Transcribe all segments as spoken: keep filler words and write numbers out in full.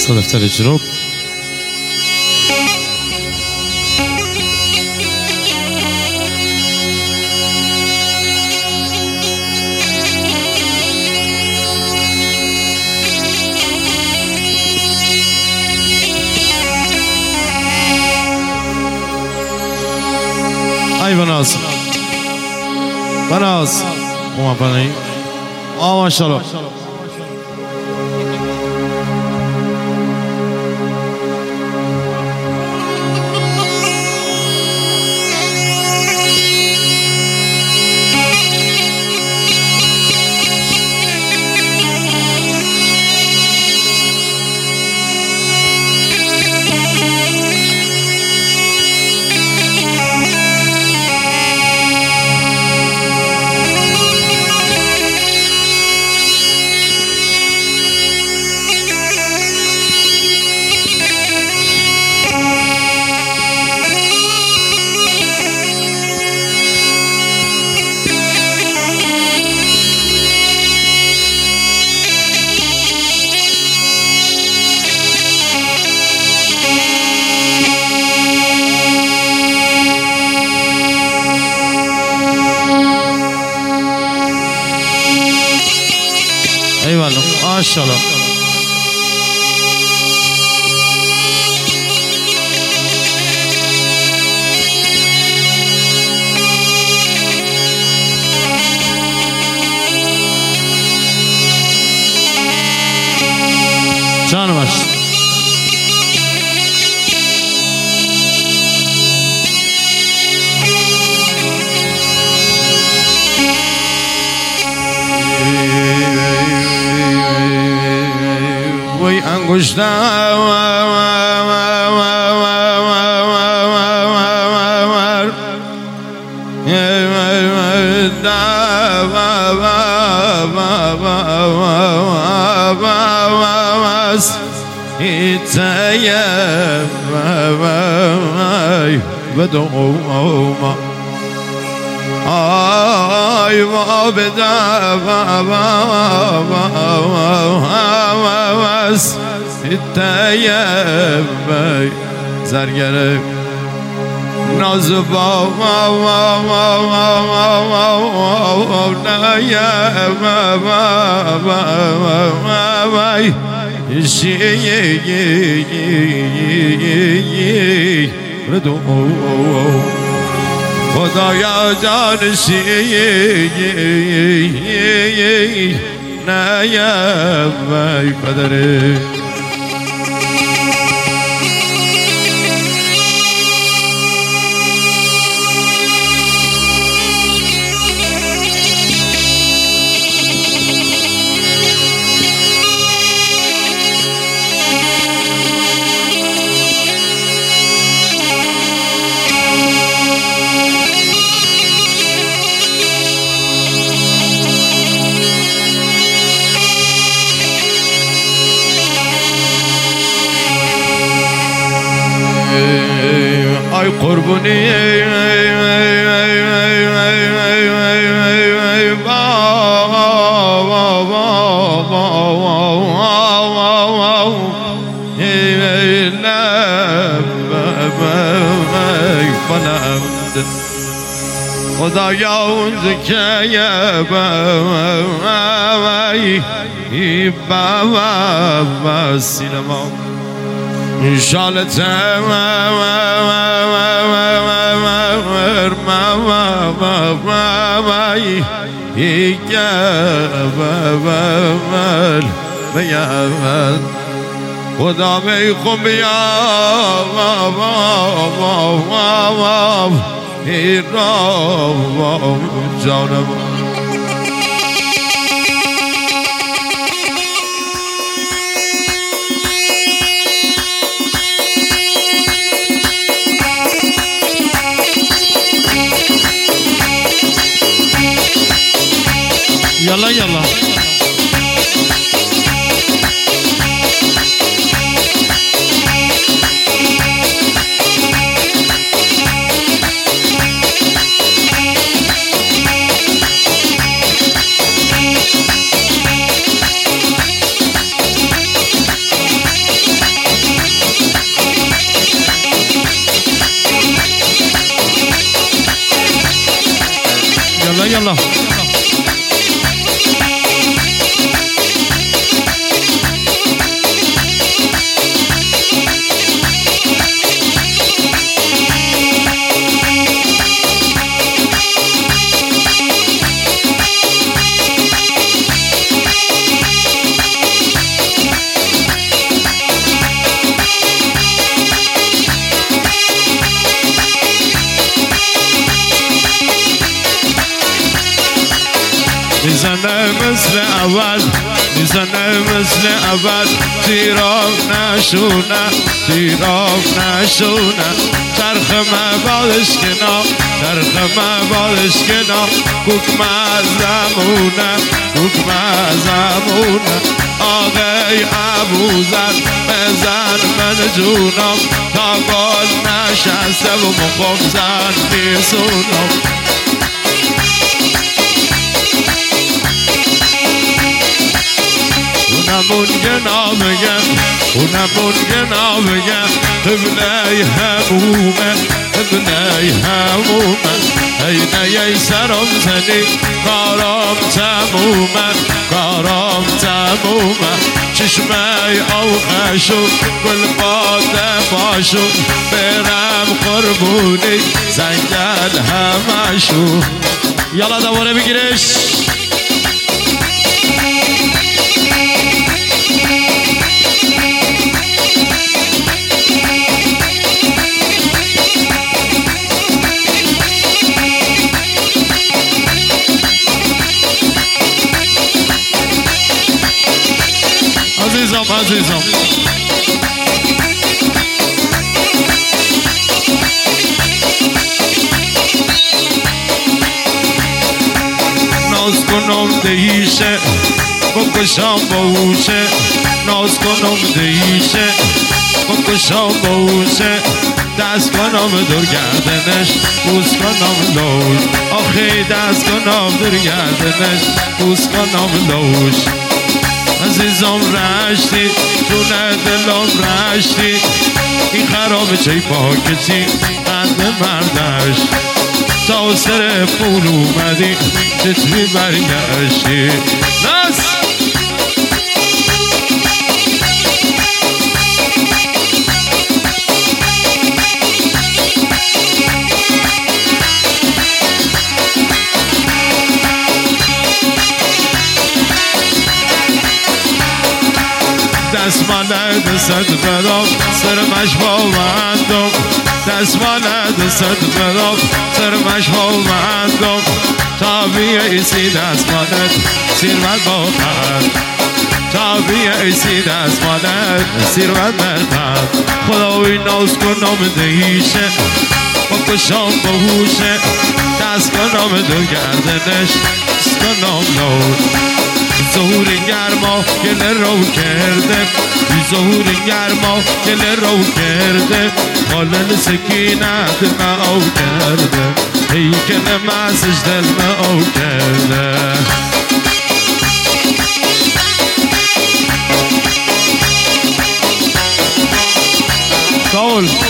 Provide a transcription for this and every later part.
صدفت الجروب ای بناز بناز اوما بنایی آه ماشاءالله ایوالله ماشاءالله جانمش وی انگشتم بدوما آی ما بدم واس تیم زرگر ناز با خدایا جانشی نیم ای قدره ای قربونی خدایا اون زکیه بایی بابا سینما انشالله تمر مامای یکبل بیامد خدا میخوام بیا ایران جانم يلا يلا یالا یالا میزنه مثل اول میزنه مثل اول تیراب نشونه تیراب نشونه چرخ مبادش کنا چرخ مبادش کنا کوک مزمونه کوک مزمونه آقای ابوذر بزن من جونم تا گل نشسته و مخم زن بیسونم اونمون گنا بگم اونمون گنا بگم قبله همومه قبله همومه ای ای سرم زنی کارم تمومه کارم تمومه چشمه آوخشو گل باده باشو برم قربونی زنگل همشو یالا دواره بگیرش عزیزم عزیزم ناز کنم دهیشه بکشم باوشه ناز کنم دهیشه بکشم باوشه دست کنم دور گردنش بوس کنم لوش آخی دست کنم دور گردنش بوس کنم لوش عزیزم رشتی جونه دلم رشتی این خراب چه پاکتی قند مردش تا سر پول اومدی چطوری برگشتی ناس دستمانه دست بدم سرمش باوندم دستمانه دست بدم سرمش باوندم تا بیایسی دستمانه سیروت باخد تا بیایسی دستمانه سیروت برخد خداوی ناز کنم دهیشه بکشم بهوشه دست کنم دو گردنش دست کنم لود ظهور گرما گل رو کرده ظهور گرما گل رو کرده خالل سکینت ما او کرده ای که نمازش دل ما او کرده قول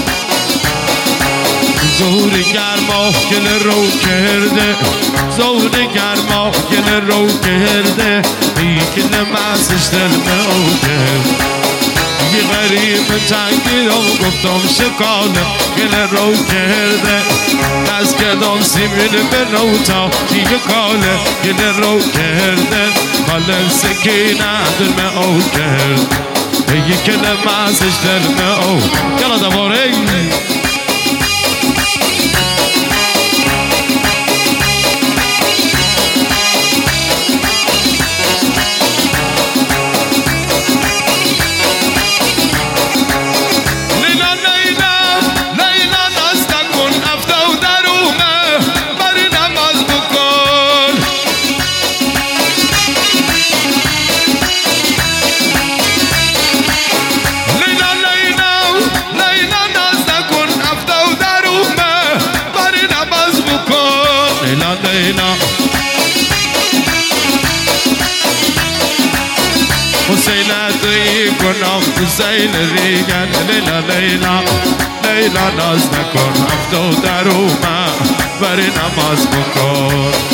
ظهور گرما گل رو کرده ظهور گرما گل رو کرده ای که نمازش دل او کرده یه غریب تنگیدم گفتم شکانه گل رو کرده دست کردم سیمیل به نوتا دیگه کاله گل رو کرده کاله سکینه دل او کرد ای که نمازش دل او یالا دواره حسینتی کنم حسین ریگن لیلا لیلا لیلا ناز نکن هفتو در اومد بری نماز بکن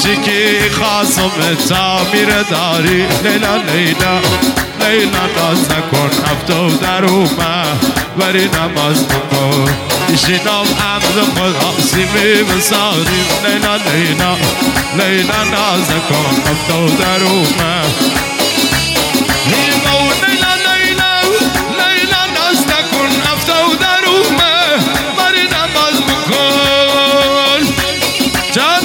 کوچیکی خاصم تعمیر داری لیلا لیلا لیلا ناز نکن هفتو در اومد بری نماز بکن ایشینام عمد خدا سیمی بساریم لیلا لیلا لیلا ناز نکن هفتو در اومد لیلا لیلا لیلا ناز نکن هفتو در اومد بری نماز بکن جان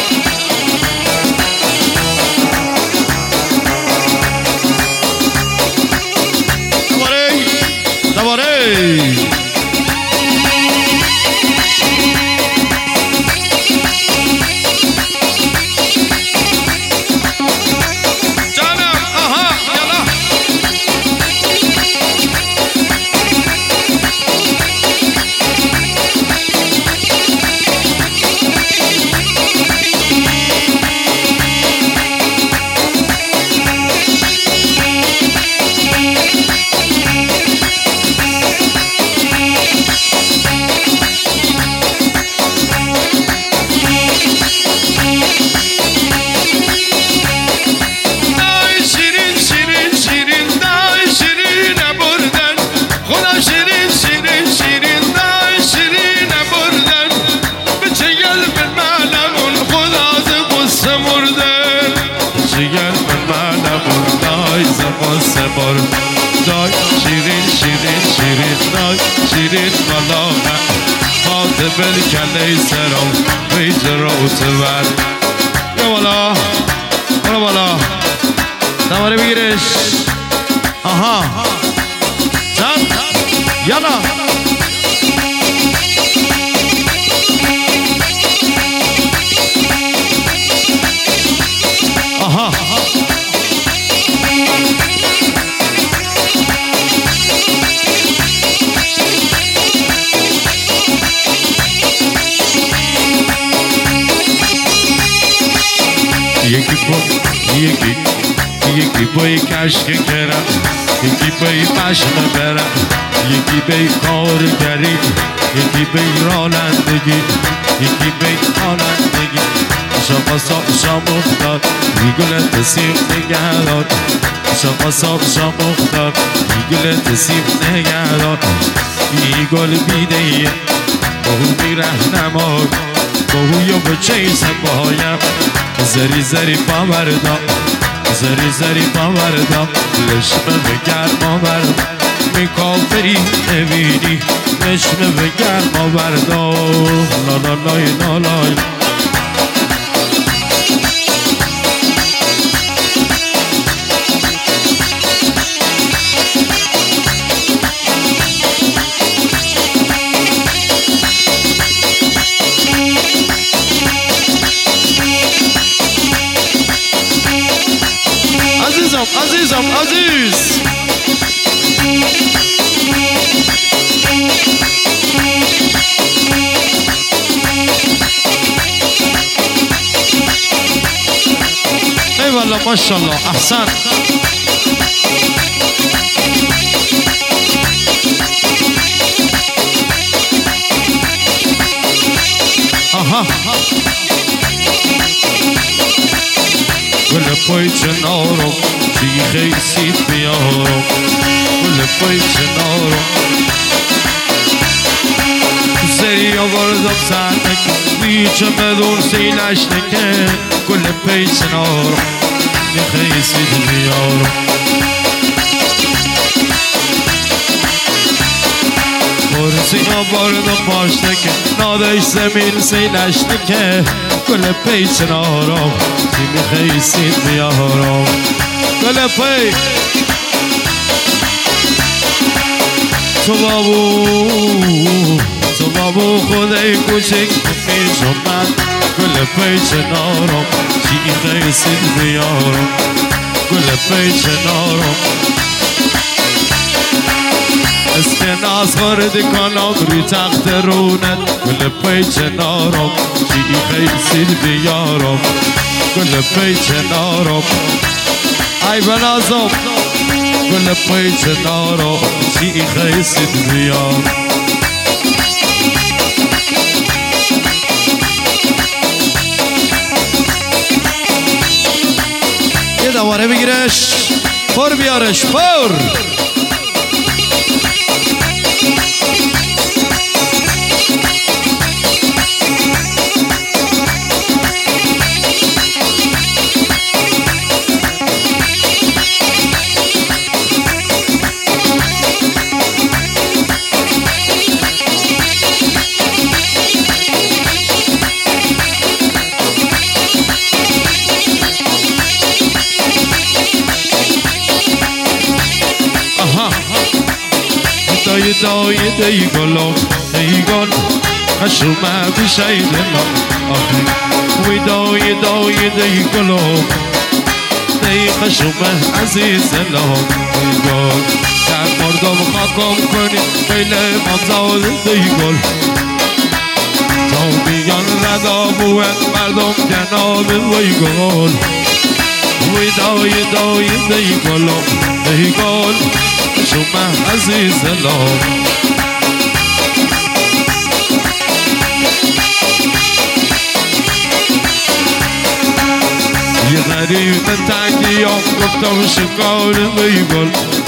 دای شیرین شیرین شیرین دای شیرین بالا خاطب الکلی سرم بیت رو تبر یا بالا برو بالا دواره بگیرش آها چند یالا آها یکی با یکی یکی بای کشک کرم یکی بای پشم برم یکی بای کارگری یکی بای رانندگی یکی بای رانندگی شما صاحب شما افتاد میگلت سیب نگهدار شما صاحب شما افتاد میگلت سیب نگهدار میگل بیدهیه باهو میرهنمای باهو یا بچه سبایم زری زری پاوردم زری زری پاوردم لشمه به گرما بردم می کافری نبینی لشمه به گرما بردم لا لا لای لا لای عزیزم عزیز ای والله ماشاءالله احسن آها گل پای چنارم شیخه سیب بیارم گل پای چنارم سری آوردم سرنک بیچه بدون سیلش نکه گل پای چنارم شیخه سیب بیارم برسی آوردم پاشتکه نادش زمین سیلش نکه گل پای چنارم شیخه سیب بیارم گل پای تو بابو تو بابو خدای کوچک میشم من گل پای چنارم شیخه سیب بیارم گل پای چنارم اسکناس خورد کنم روی تخت رونت گل پای چنارم شیخه سیب بیارم گل پای چنارم ای بنازم گل پای چنارم شیخه سیب بیارم دواره بگیرش پر بیارش پر دای دی گلم ای گل خشومه بشه دلم آخی وی دای دای دی گلم دی خشومه عزیز دلم ای گل در مردم خاکم کنی خیلی ممزاد دی گل تا بیان ردا بود مردم جناب وی گل وی دای دای دی گلم ای گل خشومه عزیز دلم یه غریب تنگیام گفتم شکار بیگل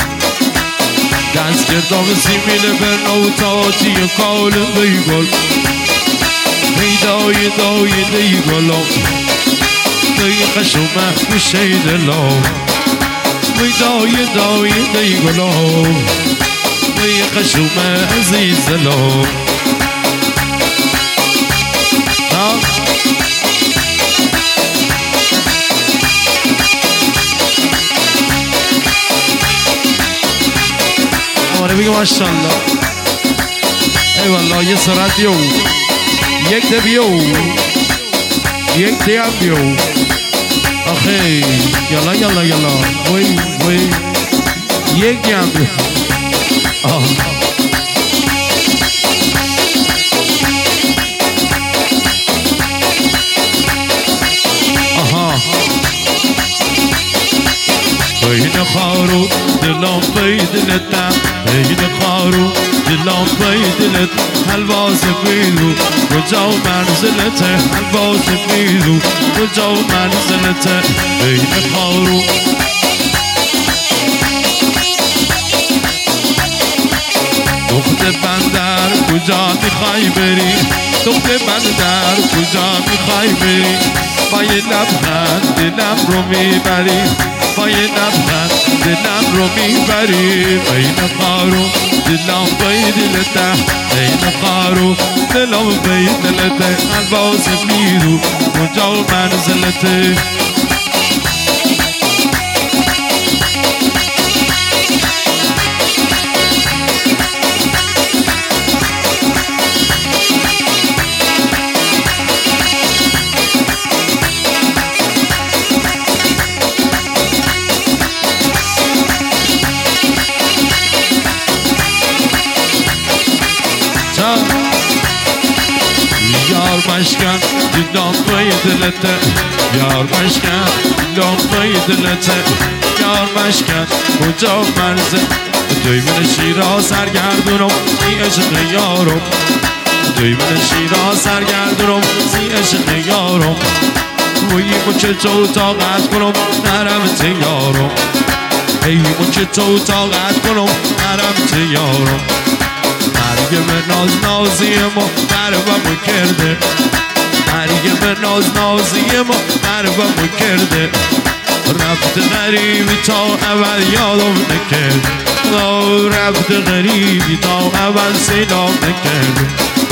دست کردم سیمین برنو تاتی کار بیگل ای دای دای دیگلم دی خشومه میشه دلم ای دای دای دیگلم دی خشومه عزیز دلم بگه ماشاءالله ای والله یه سرعت بیو یک ده بیو یک ده هم بیو آخی یلا یلا یلا وی وی یک ده هم بیو آه آها این خارو دلم بیدلتم این خارو دلم بیدلت حلوا سفیدو کجا منزلته حلوا سفیدو کجا منزلته این خارو دخت بندر کجا میخوای بری دخت بندر کجا میخوای بری با یه لبخند دلم رو میبری با یه لبخند دلم رو میبری این خارو دلم بیدلته این خارو دلم بیدلته حلوا سفیدو کجا منزلته یار مشکن دلم بیدلته یار مشکن دلم بیدلته یار مشکن کجا منزل توی من شیراز سرگردونم سی عشق یارم توی من شیراز سرگردونم سی عشق یارم وی مچه تو طاقت کنم نرم تیارم ای مچه تو طاقت کنم نرم تیارم مریم ناز نازی ما قربم کرده مریم ناز نازی ما قربم کرده رفت غریبی تا اول یادم نکرد رفت غریبی تا اول سیدام نکرد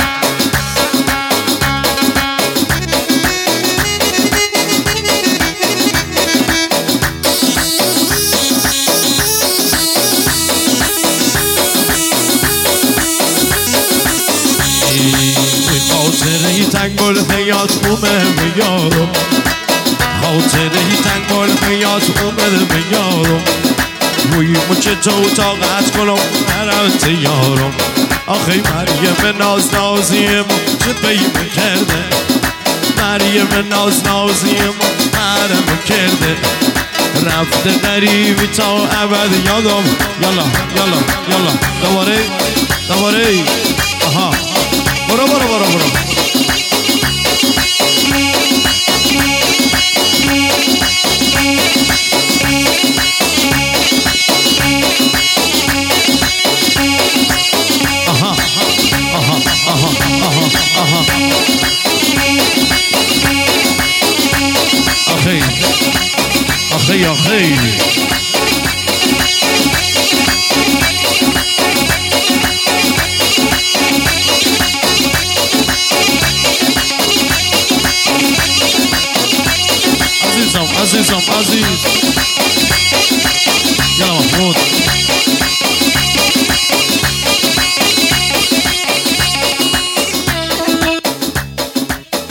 خاطره تنگ بال حیات اومد یارم خاطره تنگ بال حیات اومد یارم وی مچه تو طاقت کنم نرمت یارم آخی مریم ناز نازی ما چه بیمه کرده مریم ناز نازی ما حرم کرده رفته غریبی تا ابد یادم یالا یالا یالا دواره دواره آها برو برو برو برو خیلی خیلی عزیزم عزیزم عزیز